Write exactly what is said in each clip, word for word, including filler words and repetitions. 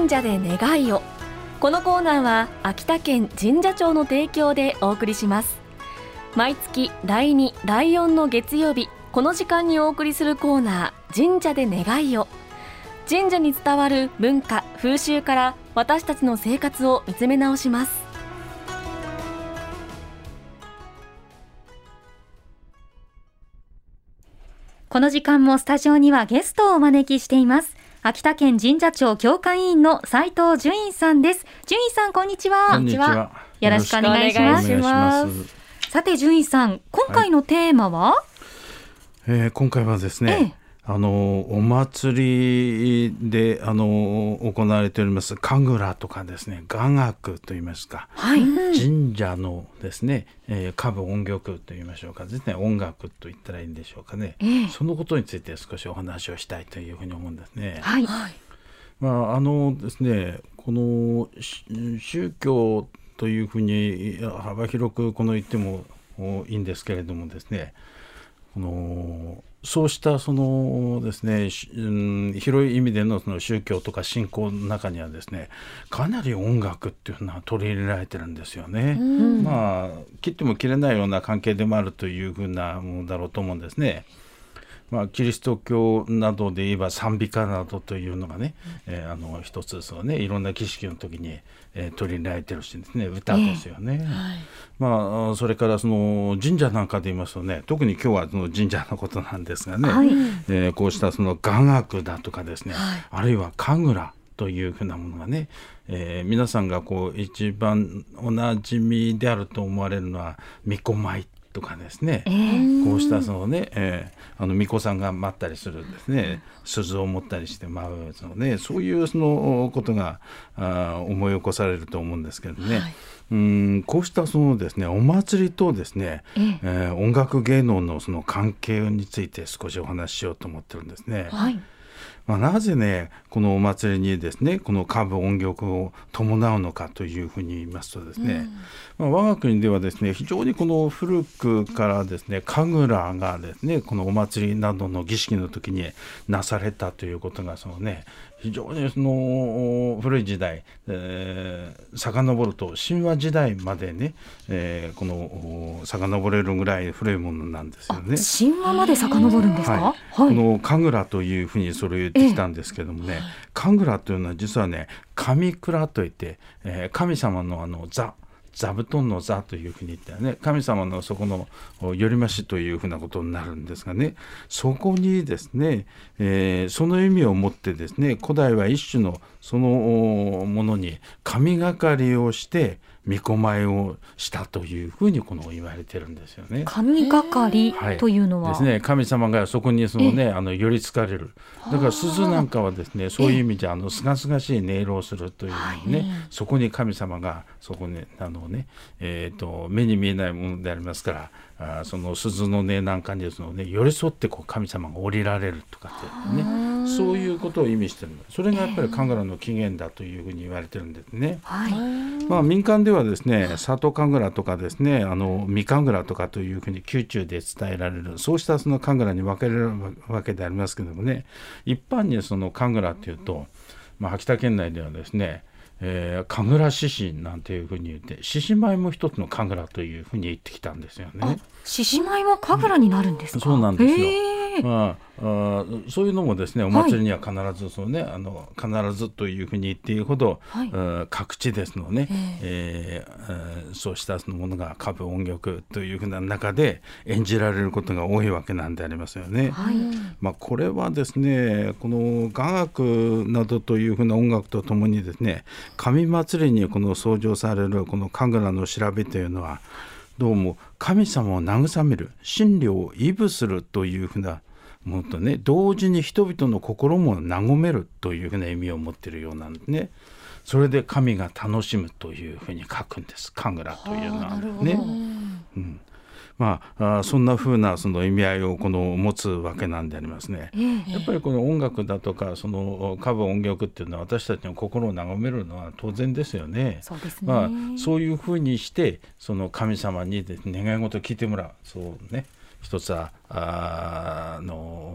神社で願いを。このコーナーは秋田県神社庁の提供でお送りします。毎月だいに、だいよんの月曜日、この時間にお送りするコーナー、神社で願いを。神社に伝わる文化、風習から私たちの生活を見つめ直します。 この時間もスタジオにはゲストをお招きしています。秋田県神社庁教化委員の斉藤純員さんです。純員さん、こんにちは。 こんにちは。 よろしくお願いします。 お願いします。 さて純員さん、今回のテーマは、はいえー、今回はですね、ええ、あのお祭りであの行われております神楽とかですね、雅楽といいますか、 はい、 神社のですね、えー、歌舞音曲といいましょうかですね、音楽と言ったらいいんでしょうかね、ええ、そのことについて少しお話をしたいというふうに思うんですね。 はい、 まああのですね、この宗教というふうに幅広くこの言ってもいいんですけれどもですね、このそうしたそのですね、うん、広い意味でのその宗教とか信仰の中にはですね、かなり音楽っていうのは取り入れられてるんですよね。まあ切っても切れないような関係でもあるというふうなものだろうと思うんですね。まあ、キリスト教などで言えば賛美歌などというのがね、えー、あの一つそうね、いろんな儀式の時に、えー、取り入れられてるしですね、歌ですよね。えーはい、まあ、それからその神社なんかで言いますとね、特に今日はその神社のことなんですがね、はい、えー、こうしたその雅楽だとかですね、はい、あるいは神楽というふうなものがね、えー、皆さんがこう一番おなじみであると思われるのは巫女舞とかですね、えー、こうしたそのね、えー、あの巫女さんが舞ったりするですね、鈴を持ったりして舞うそのね、そういうそのことがあ思い起こされると思うんですけどね、はい、うんこうしたそのですね、お祭りとですね、えーえー、音楽芸能のその関係について少しお話ししようと思ってるんですね。はい、まあ、なぜねこのお祭りにですねこの歌舞音曲を伴うのかというふうに言いますとですね、うんまあ、我が国ではですね非常にこの古くからですね神楽がですねこのお祭りなどの儀式の時になされたということがそのね非常にその古い時代、えー、遡ると神話時代までね、えー、この遡れるぐらい古いものなんですよね。 神話まで遡るんですか。はいはい、 この神楽というふうにそれを言ってきたんですけどもね、ええ、神楽というのは実はね神蔵といって、えー、神様のあの座座布団の座というふうに言ったらね、神様のそこのよりましというふうなことになるんですがね、そこにですね、えー、その意味を持ってですね、古代は一種のそのものに神がかりをして巫女舞をしたというふうにこの言われてるんですよね。 神がかりというのは、 はい、ですね、神様がそこにその、ね、あの寄りつかれる。だから鈴なんかはですね、そういう意味であのすがすがしい音色をするというふうにね、そこに神様がそこにあの、ねえー、と目に見えないものでありますから、あその鈴の音なんかにその、ね、寄り添ってこう神様が降りられるとかってね、そういうことを意味してる。それがやっぱり神楽の起源だというふうに言われてるんですね。はい、まあ、民間ではですね里神楽とかですねあのみ神楽とかというふうに宮中で伝えられるそうしたその神楽に分けられるわけでありますけどもね、一般にその神楽というと、まあ、秋田県内ではですねえー、神楽獅子なんていうふうに言って獅子舞も一つの神楽というふうに言ってきたんですよね。 獅子舞も神楽になるんですか。 そうなんですよ。まあ、あそういうのもですねお祭りには必ずそう、ね、あの必ずというふうに言っているほど、はい、各地ですのね、えー、そうしたそのものが歌舞音曲というふうな中で演じられることが多いわけなんでありますよね。はい、まあ、これはですねこの雅楽などというふうな音楽とともにですね神祭りにこの創上されるこの神楽の調べというのはどうも神様を慰める真理を威舞するというふうなものとね同時に人々の心も和めるというふうな意味を持っているようなんですね。それで神が楽しむというふうに書くんです神楽というのはね。うん、まあ、あそんな風なその意味合いをこの持つわけなんでありますね。えー、やっぱりこの音楽だとかその歌舞音曲っていうのは私たちの心を和めるのは当然ですよね。 そうですね。 まあ、そういう風にしてその神様に、ね、願い事を聞いてもらうそうね一つはあの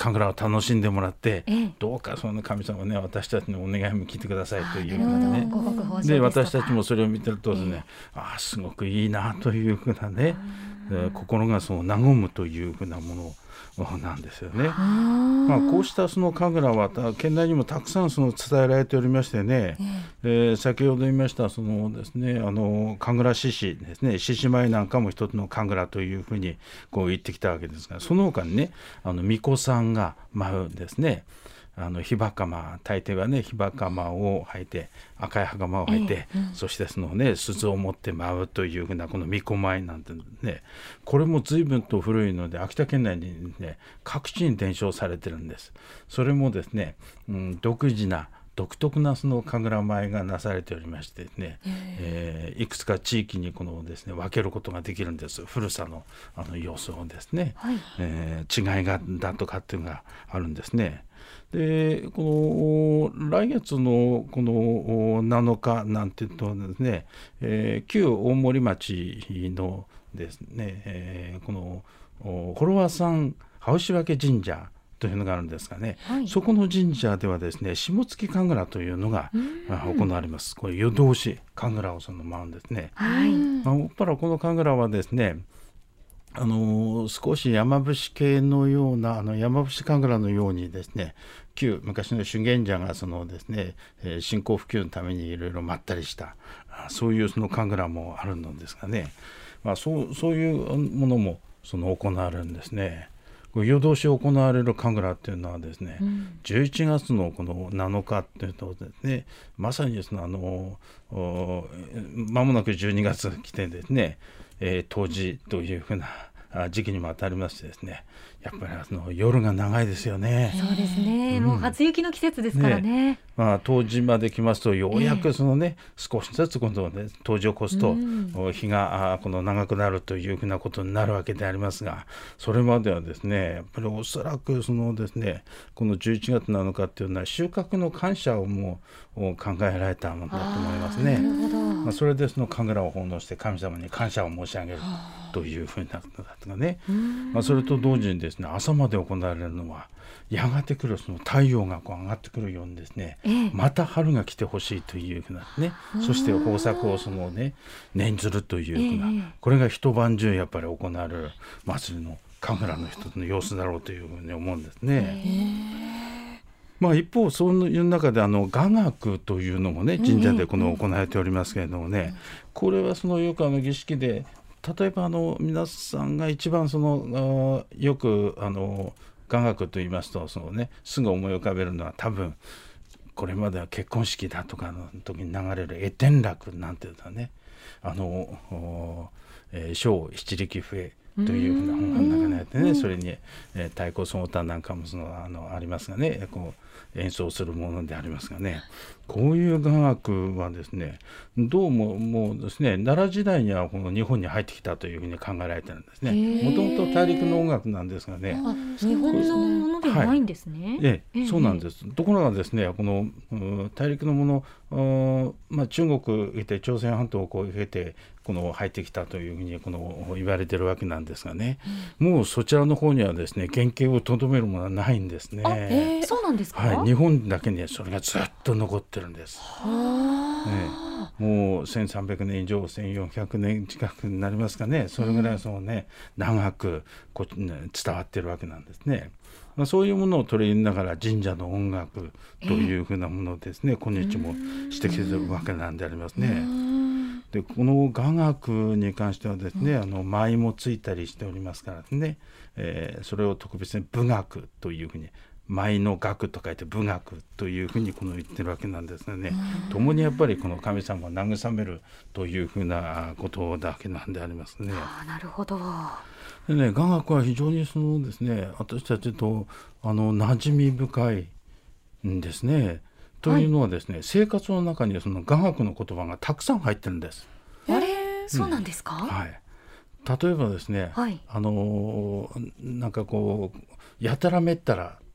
神楽を楽しんでもらって、 ええ、 どうかその神様ね私たちのお願いも聞いてくださいというふうななね、 五穀豊穣でですとか私たちもそれを見てるとですね、えー、あすごくいいなというふうなね、えー、心がその和むというふうなものなんですよね。まあ、こうしたその神楽は県内にもたくさんその伝えられておりましてね、えー、先ほど言いましたそのですね、あの神楽獅子ですね、獅子舞なんかも一つの神楽というふうにこう言ってきたわけですが、その他にね、あの巫女さんが舞うんですね。あの火袴、大抵はね火袴を履いて赤い袴を履いて、えーうん、そしてそのね鈴を持って舞うというふうなこの巫女舞なんてね、これも随分と古いので秋田県内にね各地に伝承されてるんです。それもですね、うん、独自な独特なその神楽舞がなされておりましてね、えー、いくつか地域にこのですね分けることができるんです。古さのあの様子をですね、はい、えー、違いがだとかっていうのがあるんですね。でこの来月のこのなのかなんていうとですね、えー、旧大森町のですね、えー、この幌輪山羽牛分神社というのがあるんですがね、はい、そこの神社ではですね下月神楽というのが行われます。これ夜通し神楽をその舞うんですね。はい、まあ、おっぱらこの神楽はですね、あの少し山伏系のようなあの山伏神楽のようにですね、旧昔の修験者がそのですね、えー、信仰普及のためにいろいろまったりしたそういうその神楽もあるのですがね、まあ、そうそういうものもその行われるんですね。夜通し行われる神楽っていうのはですね、うん、じゅういちがつのこのなのかっていうとですね、まさにそのあの間もなくじゅうにがつ来てですね、えー、冬至というふうな時期にも当たりましてですね、やっぱりあの夜が長いですよね。 そうですね、うん、もう初雪の季節ですからね。ね、 まあ、冬至まで来ますとようやくそのね、えー、少しずつ今度はね冬至を越すと、うん、日がこの長くなるというふうなことになるわけでありますが、それまではですねやっぱりおそらくそのですねこのじゅういちがつなのかっていうのは収穫の感謝をもう考えられたものだと思いますね。なるほど。まあ、それでその神楽を奉納して神様に感謝を申し上げるというふうなことだとかね、まあ、それと同時にですね朝まで行われるのはやがて来るその太陽がこう上がってくるようにですね、ええ、また春が来てほしいというふうなね、そして豊作をそのね念ずるというふうな、え、これが一晩中やっぱり行われる祭りの神楽の一つの様子だろうというふうに思うんですね。まあ、一方そういう中であの雅楽というのもね神社でこの行われておりますけれどもね、これはそのよくあの儀式で例えばあの皆さんが一番そのよくあの雅楽と言いますとその、ね、すぐ思い浮かべるのは多分これまでは結婚式だとかの時に流れる絵天楽なんていうのはね、あの、えー、小七力笛というふうな本が中にあってね、それに、えー、太鼓その他なんかもその あのありますがね、こう演奏するものでありますがね、こういう雅楽はですねどうももうですね奈良時代にはこの日本に入ってきたというふうに考えられてるんですね。もともと大陸の音楽なんですがね、 あ、日本のものではないんですね。 はい、ええ、そうなんです。ところがですねこの大陸のもの、まあ、中国へて朝鮮半島をこう経てこの入ってきたというふうにこの言われてるわけなんですがね、うん、もうそちらの方にはですね原型をとどめるものはないんですね。 あ、えー、そうなんですか。 はい、日本だけにそれがずっと残ってるんです。は、ね、もうせんさんびゃくねん以上せんよんひゃくねん近くになりますかね、それぐらいその、ね、長くこっち、ね、伝わってるわけなんですね。まあ、そういうものを取り入れながら神社の音楽というふうなものをですね、えー、今日もしてきてるわけなんでありますね。でこの雅楽に関してはですね、うん、あの舞もついたりしておりますからね、えー、それを特別に舞楽というふうに舞の楽と書いて舞楽というふうにこの言ってるわけなんですね。共にやっぱりこの神様を慰めるというふうなことだけなんでありますね。 あ、なるほど。 でね、雅楽は非常にそのですね私たちとあの馴染み深いんですね。というのはですね、はい、生活の中にその雅楽の言葉がたくさん入ってるんです。 あれ、うん、そうなんですか。 はい、例えばですね、はい、あのなんかこうやたらめったら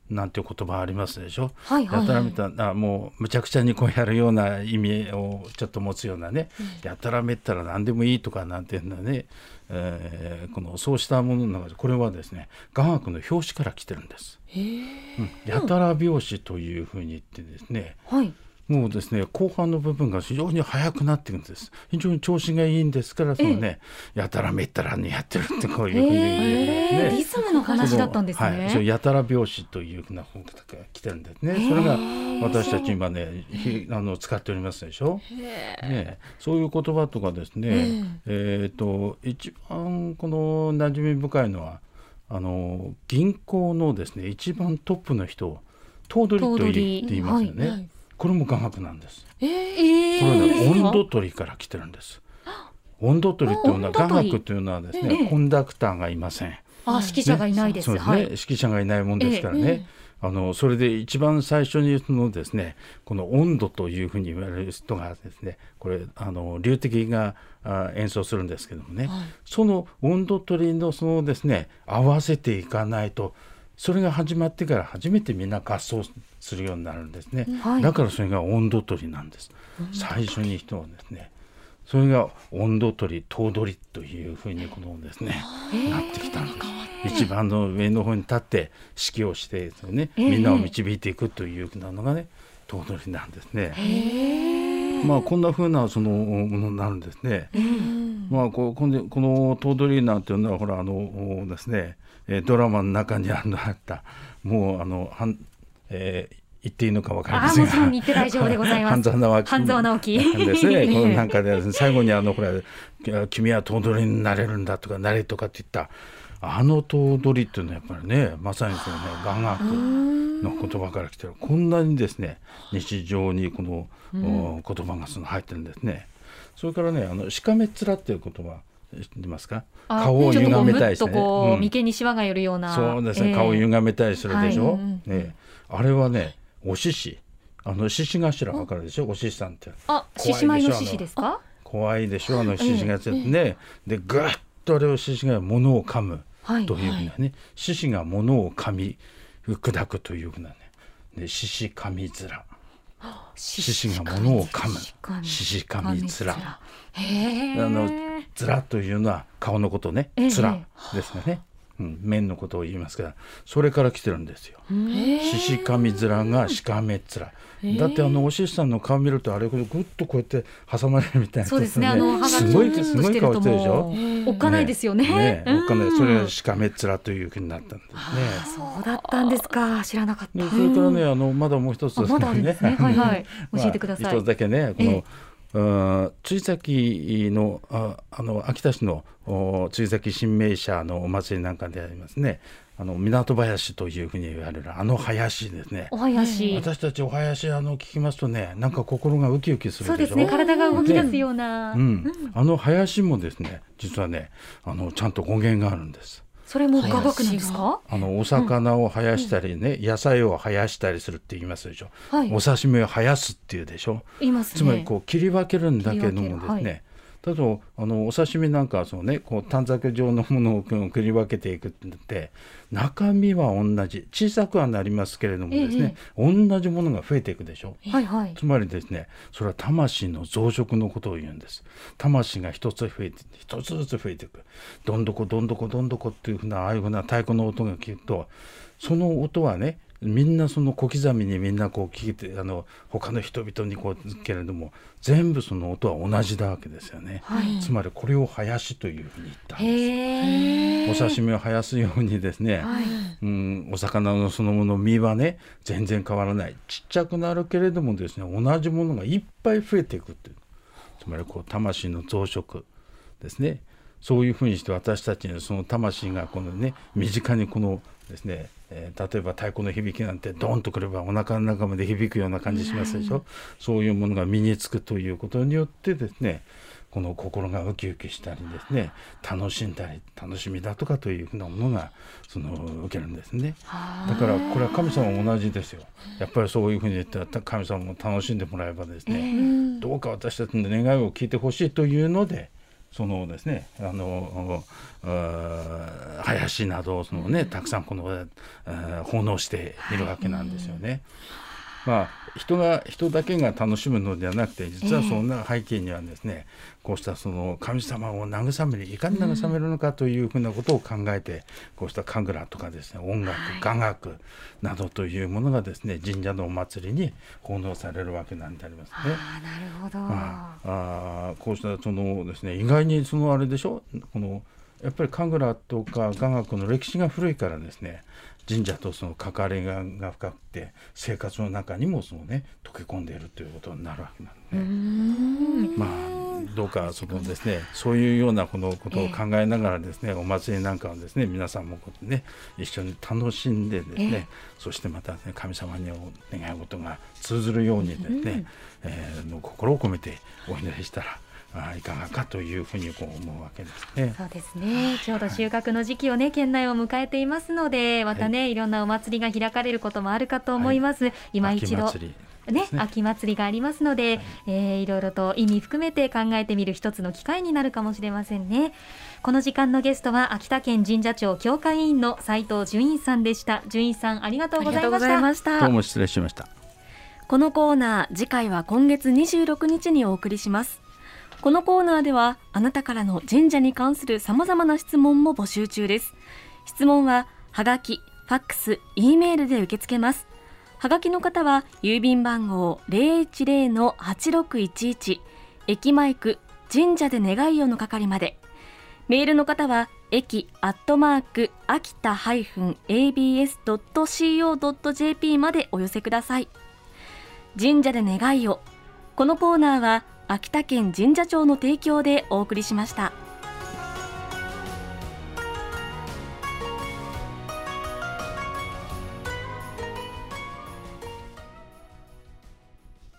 なんていう言葉ありますでしょ、 はいはい、 やたらめったら、あもうむちゃくちゃにこうやるような意味をちょっと持つようなね、うん、やたらめったら何でもいいとかなんていうのはね、えー、このそうしたものの中でこれはですね雅楽の表紙から来てるんです。へー、うん、やたら拍子というふうに言ってですね、はい、もうですね後半の部分が非常に速くなっていくんです。非常に調子がいいんですからそのねやたらめったらにやってるってこういうふうに言う、ね、 リズムの話だったんですね。 はい、そやたら拍子というふうな方が来てるんですね。それが私たち今ねあの使っておりますでしょ、ね、そういう言葉とかですね、えー、と一番この馴染み深いのはあの銀行のですね一番トップの人を頭取と言いますよね、はいはい、これも雅楽なんです。えー、これはね音頭取りから来てるんです。音頭取りというのは雅楽というのはですね、えー、コンダクターがいません。 あ、指揮者がいないです。 ね、そうですね、はい、指揮者がいないもんですからね、えーえーあのそれで一番最初にのですねこの音頭というふうに言われる人がですねこれあの龍笛があ演奏するんですけどもね、はい、その音頭取りのそのですね合わせていかないとそれが始まってから初めてみんな合奏するようになるんですね、はい、だからそれが音頭取りなんです。最初に人はですねそれが音頭取り頭取りというふうにこのですねなってきたんです。一番の上の方に立って指揮をしてですね、みんなを導いていくというふうなのがね頭取りなんですね。まあこんなふうなそのものになるんですね。まあここのこの頭取りなんていうのはほらあのですねドラマの中にあったもうあのはん、えー言っていいのか分かりませんが、 あもちろん言って大丈夫でございます。半沢直樹半沢直樹ですね。このなんかで最後にあのこれ君は頭取になれるんだとかなれとかって言ったあの頭取っていうのはやっぱりねまさにそのね雅楽の言葉から来てる。こんなにですね日常にこの、うん、言葉がその入ってるんですね。それからねあのしかめっ面っていう言葉知ってますか。顔を歪めたりしてね、 ちょっとこうむっとこう眉間にしわが寄るような、 そうですね、えー、顔を歪めたりするでしょ、はいね、あれはねお獅子あの獅子頭わかるでしょ。お獅子さんってあ獅子舞の獅子ですか。 怖いでしょあの獅子がついてね、えー、でぐっとあれを獅子が物を噛むというふうなね獅子、はいはい、が物を噛み砕くというふうなね獅子噛み面獅子が物を噛む獅子噛み面あの面というのは顔のことね面ですかね、うん、面のことを言いますからそれから来てるんですよ。獅子噛み面がしかめ面だってあのお獅子さんの顔見るとあれぐっとこうやって挟まれるみたいな、ね、 そうですねあのすごいすごい顔してるでしょ。 おっかないですよね。 ねねおっかないそれがしかめ面というふうになったんですね。 そうだったんですか。知らなかった。 それからねあのまだもう一つですね。 まだあるんですね。はいはい教えてください。 まあ、一つだけねこの、えー、追崎の あ, あの秋田市の追崎神明社のお祭りなんかでありますねあの港林というふうに言われるあの林ですね。 お林私たちお林あの聞きますとねなんか心がウキウキするでしょ。 そうですね体が動き出すような、 うん、あの林もですね実はねあのちゃんと語源があるんです。 それも雅楽なんですか。 あのお魚を生やしたりね、うん、野菜を生やしたりするって言いますでしょ、はい、お刺身を生やすっていうでしょ。 言いますね。 つまりこう切り分けるんだけどもですね、はい例えばあのお刺身なんかはそう、ね、こう短冊状のものを切り分けていくって中身は同じ小さくはなりますけれどもですね、ええ、同じものが増えていくでしょ、はいはい、つまりですねそれは魂の増殖のことを言うんです。魂が一つ増えて一つずつ増えていくどんどこどんどこどんどこっていうふうなああいうふうな太鼓の音が聞くとその音はねみんなその小刻みにみんなこう聞いてあの他の人々にこうけれども全部その音は同じだわけですよね、はい、つまりこれを生やしというふうに言ったんです。へお刺身を生やすようにですね、はいうん、お魚のそのもの身はね全然変わらないちっちゃくなるけれどもですね同じものがいっぱい増えていくっていうつまりこう魂の増殖ですね。そういうふうにして私たちにその魂がこのね身近にこのですねえー、例えば太鼓の響きなんてドンとくればお腹の中まで響くような感じしますでしょ、うん、そういうものが身につくということによってですねこの心がウキウキしたりですね楽しんだり楽しみだとかというふうなものがその受けるんですね。だからこれは神様も同じですよ。やっぱりそういうふうに言ったら神様も楽しんでもらえばですね、えー、どうか私たちの願いを聞いてほしいというのでそのですね、あの林などその、ね、たくさんこの奉納しているわけなんですよね。まあ、人が人だけが楽しむのではなくて、実はそんな背景にはですね、えー、こうしたその神様を慰める、いかに慰めるのかというふうなことを考えて、うん、こうした神楽とかですね、音楽、雅楽などというものがですね、神社のお祭りに奉納されるわけなんでありますね。 あ、なるほど。 まあ、あこうしたそのですね、意外にそのあれでしょ、このやっぱり神楽とか雅楽の歴史が古いからですね、神社とその関わりが深くて、生活の中にもその、ね、溶け込んでいるということになるわけなんで、まあ、どうかそのですね、そういうようなこのことを考えながらですね、お祭りなんかをですね、皆さんもこう、ね、一緒に楽しんでですね、そしてまた、ね、神様にお願い事が通ずるようにですね、えー、の心を込めてお祈りしたらいかがかというふうにこう思うわけですね。 そうですね、ちょうど収穫の時期をね、県内を迎えていますので、またね、はい、いろんなお祭りが開かれることもあるかと思います。はい、今一度秋祭りね、秋祭りがありますので、はい、えー、いろいろと意味含めて考えてみる一つの機会になるかもしれませんね。この時間のゲストは秋田県神社庁教会委員の斉藤純院さんでした。純院さん、ありがとうございました。 ましたどうも失礼しました。 このコーナー、次回は今月にじゅうろくにちにお送りします。このコーナーではあなたからの神社に関する様々な質問も募集中です。質問ははがき、ファックス、Eメールで受け付けます。はがきの方は郵便番号 ゼロいちゼロのはちろくいちいち 駅前区神社で願いよの係まで。メールの方は駅アットマーク秋田 エービーエスドットシーオードットジェーピー までお寄せください。神社で願いよ。このコーナーは秋田県神社庁の提供でお送りしました。